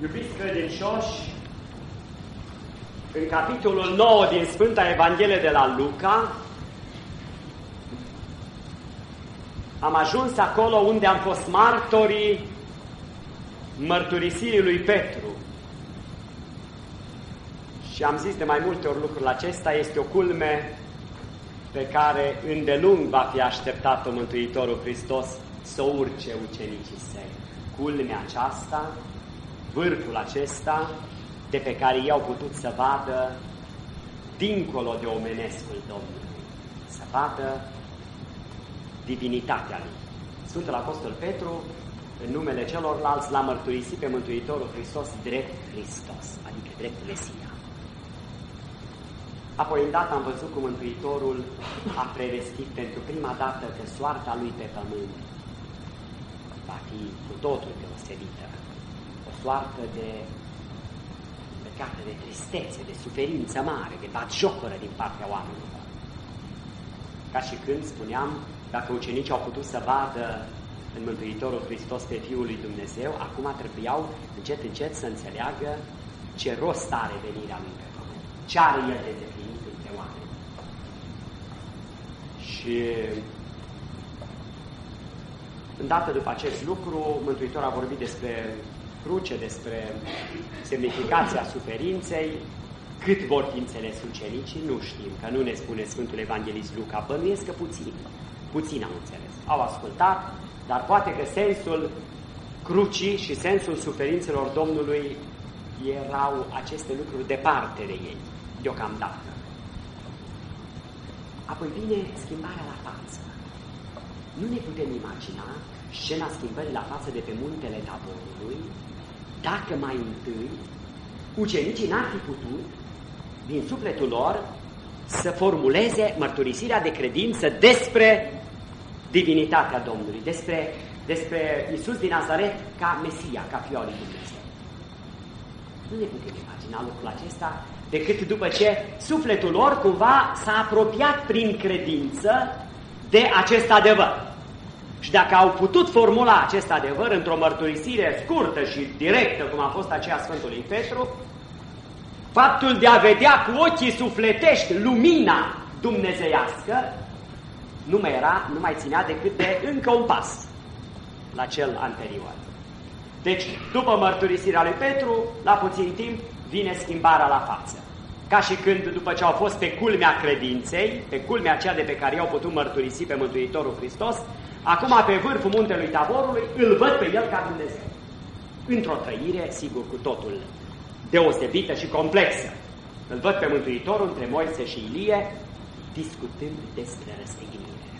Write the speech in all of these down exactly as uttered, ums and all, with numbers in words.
Iubiți credincioși, în capitolul nouă din Sfânta Evanghelie de la Luca, am ajuns acolo unde am fost martorii mărturisirii lui Petru. Și am zis de mai multe ori lucrul acesta, este o culme pe care îndelung va fi așteptat-o Mântuitorul Hristos să urce ucenicii săi. Culmea aceasta, vârful acesta, de pe care ei au putut să vadă dincolo de omenescul Domnului, să vadă divinitatea Lui. Sfântul Apostol Petru, în numele celorlalți, l-a mărturisit pe Mântuitorul Hristos drept Hristos, adică drept Mesia. Apoi, îndată am văzut cum Mântuitorul a prevestit pentru prima dată că soarta Lui pe pământ va fi cu totul deosebită. O soartă de legată de tristețe, de suferință mare, de batjocură din partea oamenilor. Ca și când spuneam, dacă ucenicii au putut să vadă în Mântuitorul Hristos pe Fiul lui Dumnezeu, acum trebuiau încet, încet să înțeleagă ce rost are venirea Lui pe pământ, ce are El de deplinit între oameni. Și îndată după acest lucru, Mântuitorul a vorbit despre cruce, despre semnificația suferinței. Cât vor fi înțeles ucenicii, nu știm, că nu ne spune Sfântul Evanghelist Luca, bănuiesc că puțin, puțin au înțeles. Au ascultat, dar poate că sensul crucii și sensul suferințelor Domnului erau aceste lucruri departe de ei, deocamdată. Apoi vine schimbarea la față. Nu ne putem imagina scena schimbării la față de pe muntele Taborului, dacă mai întâi ucenicii n-ar fi putut, din sufletul lor, să formuleze mărturisirea de credință despre divinitatea Domnului, despre, despre Iisus din Nazaret ca Mesia, ca Fiul lui Dumnezeu. Nu ne putem imagina lucrul acesta decât după ce sufletul lor cumva s-a apropiat prin credință de acest adevăr. Și dacă au putut formula acest adevăr într-o mărturisire scurtă și directă, cum a fost aceea Sfântului Petru, faptul de a vedea cu ochii sufletești lumina dumnezeiască nu mai era, nu mai ținea decât de încă un pas la cel anterior. Deci, după mărturisirea lui Petru, la puțin timp vine schimbarea la față. Ca și când, după ce au fost pe culmea credinței, pe culmea aceea de pe care i-au putut mărturisi pe Mântuitorul Hristos, acum pe vârful muntelui Taborului îl văd pe El ca Dumnezeu. Într-o trăire, sigur, cu totul deosebită și complexă. Îl văd pe Mântuitorul între Moise și Ilie, discutând despre răstignire.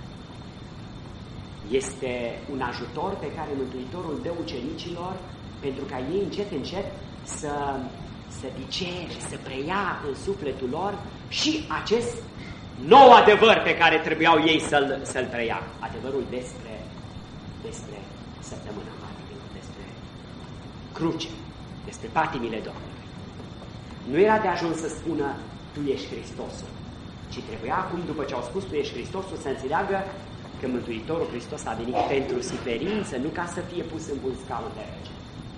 Este un ajutor pe care Mântuitorul dă ucenicilor pentru ca ei încet, încet să, să dicere, să preia în sufletul lor și acest nou adevăr pe care trebuiau ei să-l, să-l preia. Adevărul despre, despre săptămâna patimilor, despre cruce, despre patimile Domnului. Nu era de ajuns să spună, tu ești Hristosul, ci trebuia acum, după ce au spus, tu ești Hristosul, să înțeleagă că Mântuitorul Hristos a venit pentru suferință, nu ca să fie pus în un scaun de rege.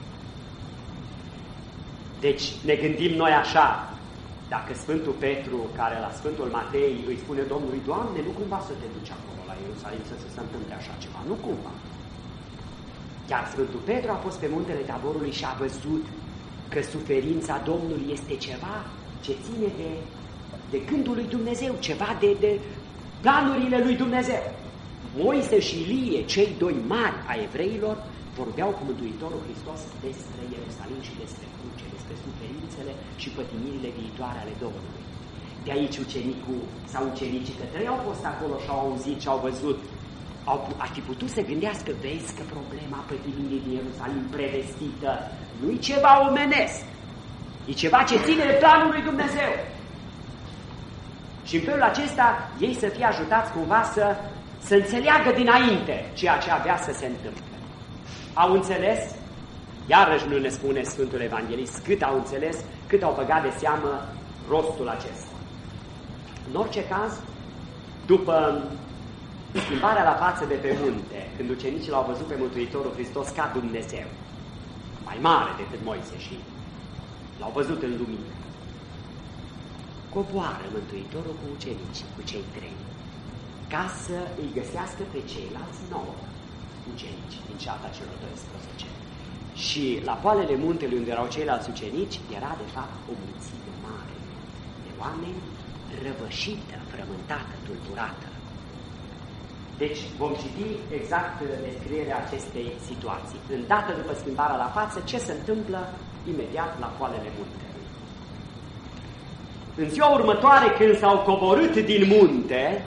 Deci ne gândim noi așa, dacă Sfântul Petru, care la Sfântul Matei îi spune Domnului, Doamne, nu cumva să te duci acolo la Ierusalim să se întâmple așa ceva, nu cumva. Chiar Sfântul Petru a fost pe muntele Taborului și a văzut că suferința Domnului este ceva ce ține de, de gândul lui Dumnezeu, ceva de, de planurile lui Dumnezeu. Moise și Ilie, cei doi mari a evreilor, vorbeau cu Mântuitorul Hristos despre Ierusalim și despre cruce, despre suferințele și pătimirile viitoare ale Domnului. De aici ucenicul sau ucenicii, că trei au fost acolo și au auzit și au văzut, au, ar fi putut să gândească, vezi că problema pătimirii din Ierusalim prevestită nu-i ceva omenesc, e ceva ce ține de planul lui Dumnezeu. Și în felul acesta ei să fie ajutați cumva să, să înțeleagă dinainte ceea ce avea să se întâmple. Au înțeles, iarăși nu ne spune Sfântul Evanghelist cât au înțeles, cât au băgat de seamă rostul acesta. În orice caz, după schimbarea la față de pe munte, când ucenicii l-au văzut pe Mântuitorul Hristos ca Dumnezeu, mai mai mare decât Moise și l-au văzut în lumină. Coboară Mântuitorul cu ucenicii, cu cei trei, ca să îi găsească pe ceilalți nouă ucenici din ceata celor doisprezece. Și la poalele muntelui unde erau ceilalți ucenici era de fapt o mulțime mare de oameni răvășită, frământată, tulburată. Deci vom citi exact descrierea acestei situații. Îndată după schimbarea la față, ce se întâmplă imediat la poalele muntelui. În ziua următoare, când s-au coborât din munte,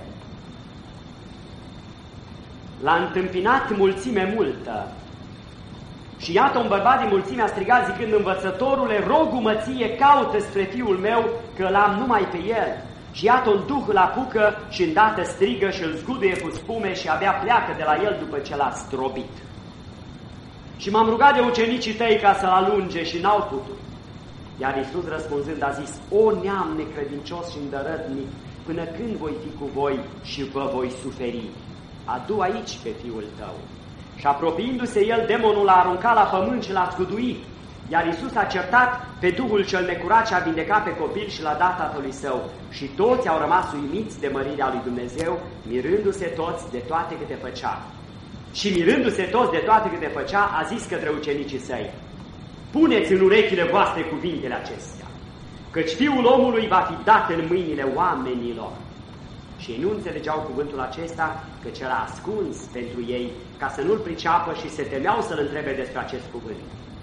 l-a întâmpinat mulțime multă. Și iată, un bărbat din mulțime a strigat zicând: Învățătorule, rog-mă ție, caută spre fiul meu, că l-am numai pe el. Și iată, un duh îl apucă și îndată strigă și îl zguduie cu spume și abia pleacă de la el după ce l-a strobit. Și m-am rugat de ucenicii tăi ca să-l alunge și n-au putut. Iar Iisus răspunzând a zis: O neam necredincios și îndărătnic, până când voi fi cu voi și vă voi suferi? Adu aici pe fiul tău. Și apropiindu-se el, demonul l-a aruncat la pământ și l-a zguduit. Iar Iisus a certat pe duhul cel necurat și a vindecat pe copil și l-a dat tatălui său. Și toți au rămas uimiți de mărirea lui Dumnezeu, mirându-se toți de toate câte făcea. Și mirându-se toți de toate câte făcea, a zis către ucenicii săi: Puneți în urechile voastre cuvintele acestea, căci Fiul omului va fi dat în mâinile oamenilor. Și ei nu înțelegeau cuvântul acesta, căci era ascuns pentru ei, ca să nu-l priceapă, și se temeau să-l întrebe despre acest cuvânt.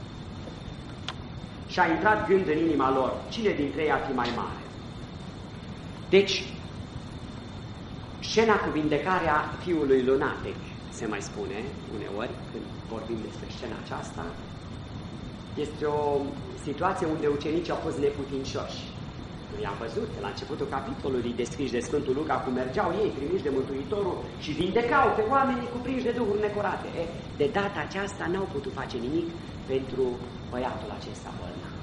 Și a intrat gând în inima lor: cine dintre ei ar fi mai mare? Deci, scena cu vindecarea fiului lunatec, se mai spune uneori când vorbim despre scena aceasta, este o situație unde ucenicii au fost neputincioși. Noi am văzut la începutul capitolului descris de Sfântul Luca cum mergeau ei primiși de Mântuitorul și vindecau pe oamenii cuprinși de duhuri necurate. E, de data aceasta n-au putut face nimic pentru băiatul acesta bolnav.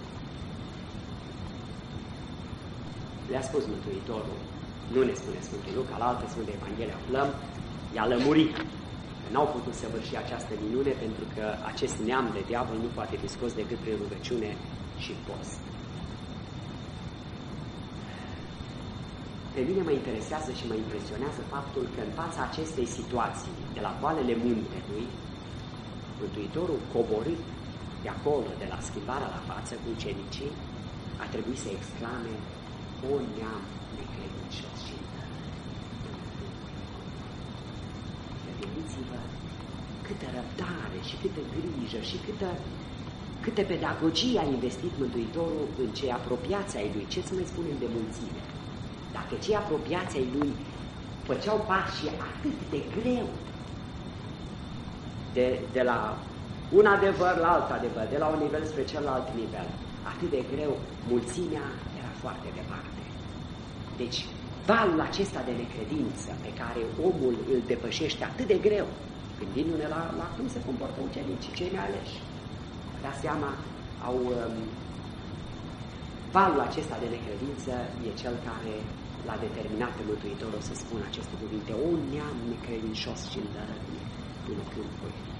Le-a spus Mântuitorul, nu ne spune Sfântul Luca, la alte Sfânte Evanghelie aflăm, i-a lămurit că n-au putut săvârși această minune pentru că acest neam de diavol nu poate fi scos decât prin rugăciune și post. Pe mine mă interesează și mă impresionează faptul că în fața acestei situații, de la poalele muntelui, Mântuitorul coborât de acolo, de la schimbarea la față cu ucenicii, a trebuit să exclame: O neam necredincios și gândiți-vă câtă răbdare și câtă grijă și câtă, câtă pedagogie a investit Mântuitorul în cei apropiați ai lui. Ce să mai spunem de mulțime? Dacă cei apropiați ai lui făceau pași atât de greu, de, de la un adevăr la alt adevăr, de la un nivel spre celălalt nivel, atât de greu, mulțimea era foarte departe. Deci, valul acesta de necredință pe care omul îl depășește atât de greu, gândindu-ne la, la cum se comportă ucenicii, cei nealeși, da seama, au... Um, valul acesta de necredință e cel care l-a determinat pe Mântuitorul să spună aceste cuvinte: O neam necredincios și îndărătnic, până când voi fi.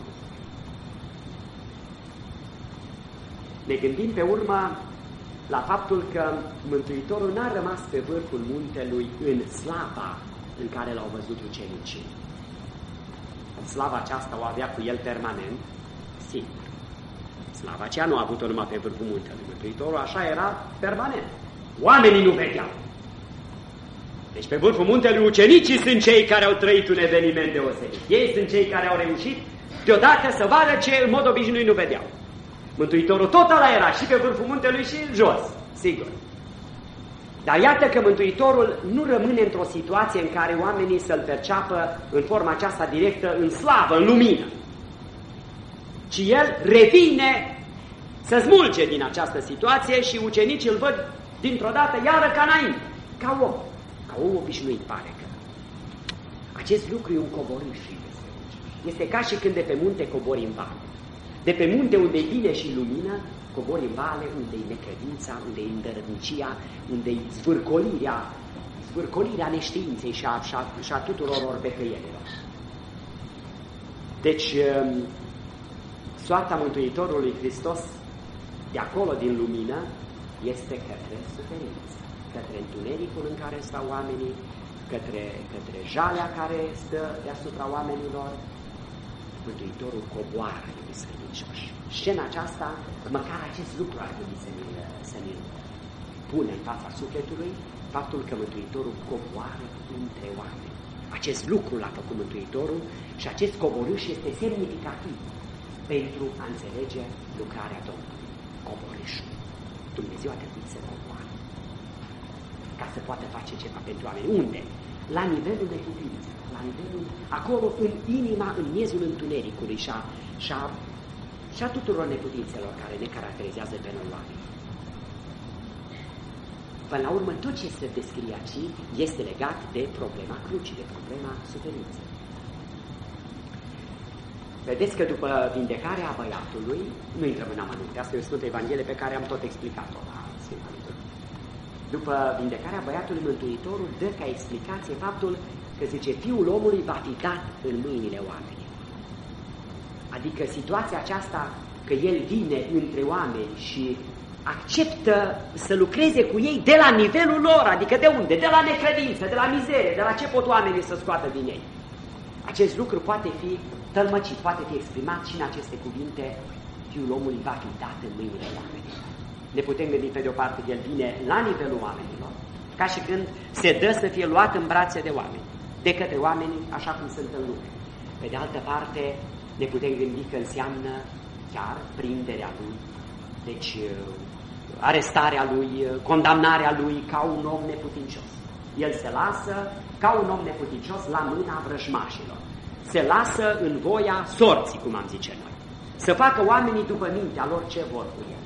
Ne gândim pe urmă la faptul că Mântuitorul n-a rămas pe vârful muntelui în slava în care l-au văzut ucenicii. Slava aceasta o avea cu el permanent, sigur. Slava aceea nu a avut-o numai pe vârful muntelui. Mântuitorul așa era permanent. Oamenii nu vedeau. Deci pe vârful muntelui ucenicii sunt cei care au trăit un eveniment deosebit. Ei sunt cei care au reușit deodată să vadă ce în mod obișnuit nu vedeau. Mântuitorul tot ăla era și pe vârful muntelui și jos, sigur. Dar iată că Mântuitorul nu rămâne într-o situație în care oamenii să-L perceapă în forma aceasta directă, în slavă, în lumină. Ci El revine să smulge din această situație și ucenicii îl văd dintr-o dată iară ca înainte, ca om, ca om obișnuit pare că. Acest lucru e un coborâș. Este ca și când de pe munte cobori în vale. De pe munte unde e bine și lumină, cobori în vale unde e necredința, unde e îndărătnicia, unde e zvârcolirea, zvârcolirea neștiinței și a, și a, și a tuturor orbecăielilor. Deci, soarta Mântuitorului Hristos de acolo din lumină este către suferință, către întunericul în care stau oamenii, către, către jalea care stă deasupra oamenilor. Mântuitorul coboară, iubiți credincioși. Și în aceasta, măcar acest lucru ar trebui să ne, să ne pune în fața sufletului, faptul că Mântuitorul coboară între oameni. Acest lucru l-a făcut Mântuitorul și acest coborâș este semnificativ pentru a înțelege lucrarea Domnului. Coborâșul. Dumnezeu a trebuit să coboară ca să poată face ceva pentru oameni. Unde? La nivelul neputinței, la nivelul, acolo în inima, în miezul întunericului și a, și a, și a tuturor neputințelor care ne caracterizează pe noi oameni. Până la urmă, tot ce se descrie aici este legat de problema crucii, de problema suferinței. Vedeți că după vindecarea băiatului, nu intrăm în amănunte, asta e o Sfântă Evanghelie pe care am tot explicat-o la Sfânta Liturghie. După vindecarea băiatului, Mântuitorul dă ca explicație faptul că, zice, Fiul omului va fi dat în mâinile oamenilor. Adică situația aceasta că El vine între oameni și acceptă să lucreze cu ei de la nivelul lor, adică de unde? De la necredință, de la mizerie, de la ce pot oamenii să scoată din ei. Acest lucru poate fi tălmăcit, poate fi exprimat și în aceste cuvinte: Fiul omului va fi dat în mâinile oamenilor. Ne putem gândi pe de o parte că El vine la nivelul oamenilor, ca și când se dă să fie luat în brațe de oameni, de către oameni așa cum sunt în lume. Pe de altă parte, ne putem gândi că înseamnă chiar prinderea Lui, deci arestarea Lui, condamnarea Lui ca un om neputincios. El se lasă ca un om neputincios la mâna vrăjmașilor. Se lasă în voia sorții, cum am zice noi. Să facă oamenii după mintea lor ce vor cu El.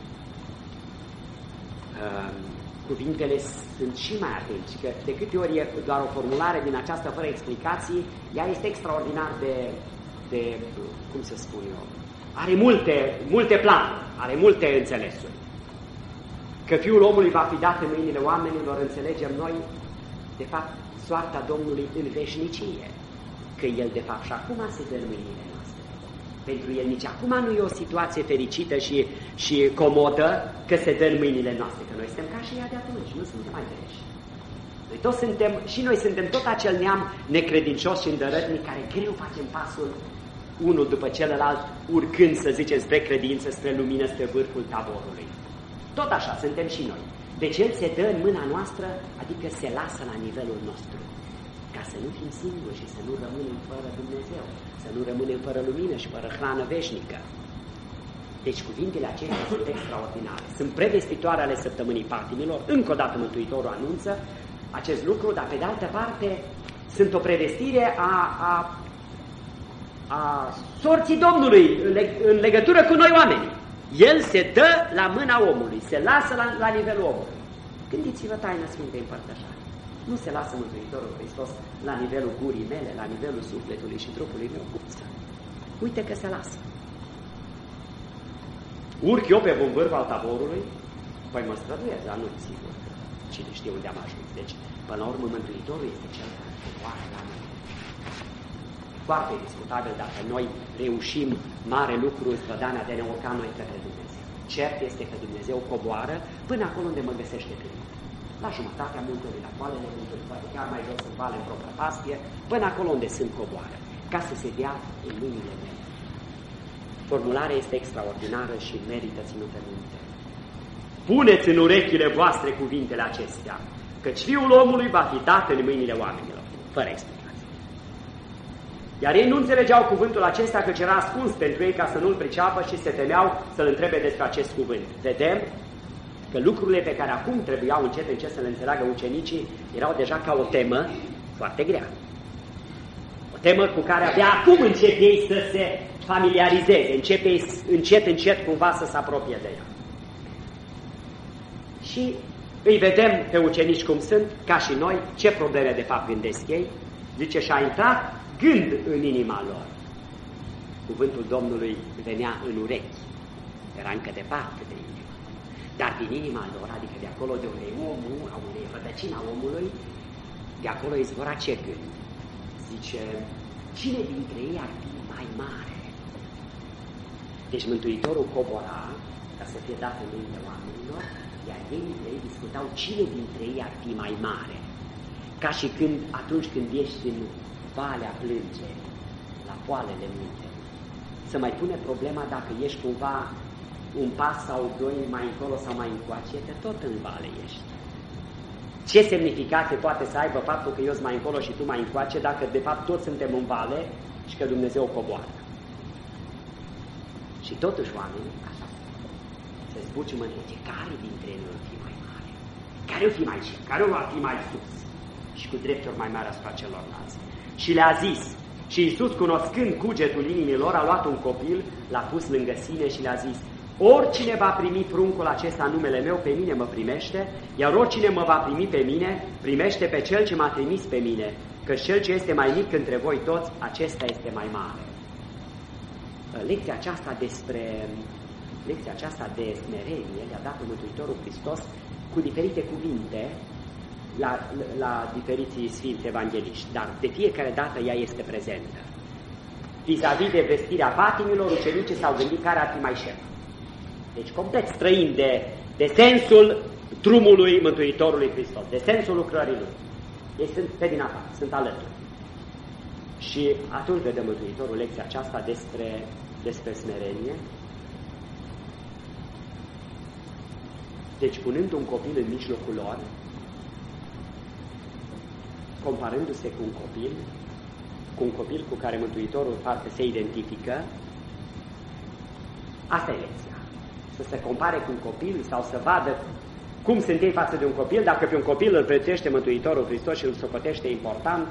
Cuvintele sunt și mai atenți, că de câte ori e doar o formulare din aceasta fără explicații, ea este extraordinar de, de cum să spun eu, are multe, multe planuri, are multe înțelesuri. Că Fiul omului va fi dat în mâinile oamenilor, înțelegem noi, de fapt, soarta Domnului în veșnicie. Că El, de fapt, și acum se dă în mâinile noastre. Pentru El nici acum nu e o situație fericită și, și comodă că se dă în mâinile noastre. Că noi suntem ca și ea de atunci, nu suntem mai veși. Noi toți suntem, și noi suntem tot acel neam necredincios și îndărătnic care greu facem pasul unul după celălalt, urcând, să zicem, spre credință, spre lumină, spre vârful taborului. Tot așa suntem și noi. Deci El se dă în mâna noastră, adică se lasă la nivelul nostru, ca să nu fim singuri și să nu rămânem fără Dumnezeu, să nu rămânem fără lumină și fără hrană veșnică. Deci cuvintele acestea sunt extraordinare. Sunt prevestitoare ale săptămânii patimilor. Încă o dată Mântuitorul anunță acest lucru, dar pe de altă parte sunt o prevestire a, a, a sorții Domnului în, leg, în legătură cu noi oamenii. El se dă la mâna omului, se lasă la, la nivelul omului. Gândiți-vă taina Sfintei Împărtășani. Nu se lasă Mântuitorul Hristos la nivelul gurii mele, la nivelul sufletului și trupului meu. Uite că se lasă. Urc eu pe un vârf al taborului? Păi mă străduiesc, dar nu sigur. Cine știe unde am ajuns. Deci, până la urmă, Mântuitorul este cel care coboară la mine. Foarte discutabil dacă noi reușim mare lucru, strădania de ne urca noi către Dumnezeu. Cert este că Dumnezeu coboară până acolo unde mă găsește pe mine. La jumătatea muntelui, la poalele muntelui, poate chiar mai jos în vale, în propria pastie, până acolo unde sunt coboară, ca să se dea în mâinile mele. Formularea este extraordinară și merită ținută minte. Puneți în urechile voastre cuvintele acestea, căci Fiul omului va fi dat în mâinile oamenilor, fără explicație. Iar ei nu înțelegeau cuvântul acesta, căci era ascuns pentru ei ca să nu-l priceapă și se temeau să-l întrebe despre acest cuvânt. Vedem că lucrurile pe care acum trebuiau încet încet să le înțeleagă ucenicii erau deja ca o temă foarte grea. O temă cu care abia acum încep ei să se familiarizeze, începe încet încet cumva să se apropie de ea. Și îi vedem pe ucenici cum sunt, ca și noi, ce probleme de fapt gândesc ei. Zice, și-a intrat gând în inima lor. Cuvântul Domnului venea în urechi, era încă departe de inimă. Dar din inima lor, adică de acolo de unde e omul, a unde e rădăcina omului, de acolo izvora ce gând? Zice, cine dintre ei ar fi mai mare? Deci Mântuitorul cobora ca să fie dat în mâinile oamenilor, iar ei, ei discutau cine dintre ei ar fi mai mare. Ca și când, atunci când ești în valea plânge, la poalele munte, să mai pune problema dacă ești cumva un pas sau doi mai încolo sau mai încoace, că tot în vale ești. Ce semnificație poate să aibă faptul că eu sunt mai încolo și tu mai încoace, dacă de fapt toți suntem în vale și că Dumnezeu coboară? Și totuși oamenii, așa, se zbuci mânește, care dintre noi va fi mai mare? Care va fi mai cer? Care va fi mai sus? Și cu drepturi mai mari asupra celorlalți. Și le-a zis, și Iisus, cunoscând cugetul inimilor, a luat un copil, l-a pus lângă sine și le-a zis: oricine va primi pruncul acesta în numele meu, pe mine mă primește, iar oricine mă va primi pe mine, primește pe cel ce m-a trimis pe mine, că cel ce este mai mic între voi toți, acesta este mai mare. Lecția aceasta despre lecția aceasta de smerenie le-a dat Mântuitorul Hristos cu diferite cuvinte la, la diferiții sfinți evangeliști, dar de fiecare dată ea este prezentă. Vis-a-vis de vestirea patimilor, ucenicii s-au gândit care ar fi mai șef. Deci complet străin de, de sensul drumului Mântuitorului Hristos, de sensul lucrării Lui. Ei sunt pe din afară, sunt alături. Și atunci vedem Mântuitorul lecția aceasta despre, despre smerenie. Deci punând un copil în mijlocul lor, comparându-se cu un copil, cu un copil cu care Mântuitorul parcă se identifică, asta e lecția. Să se compare cu un copil sau să vadă cum sunt ei față de un copil, dacă pe un copil îl prețuiește Mântuitorul Hristos și îl socotește important,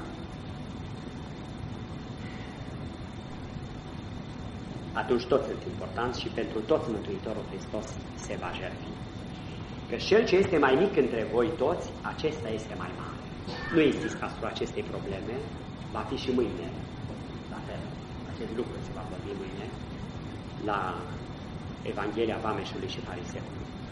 atunci toți sunt importanți și pentru toți Mântuitorul Hristos se va jertfi. Că cel ce este mai mic între voi toți, acesta este mai mare. Nu insist asupra acestei probleme, va fi și mâine la fel. Acest lucru se va vorbi mâine la Evanghelia Vameșului și Fariseului.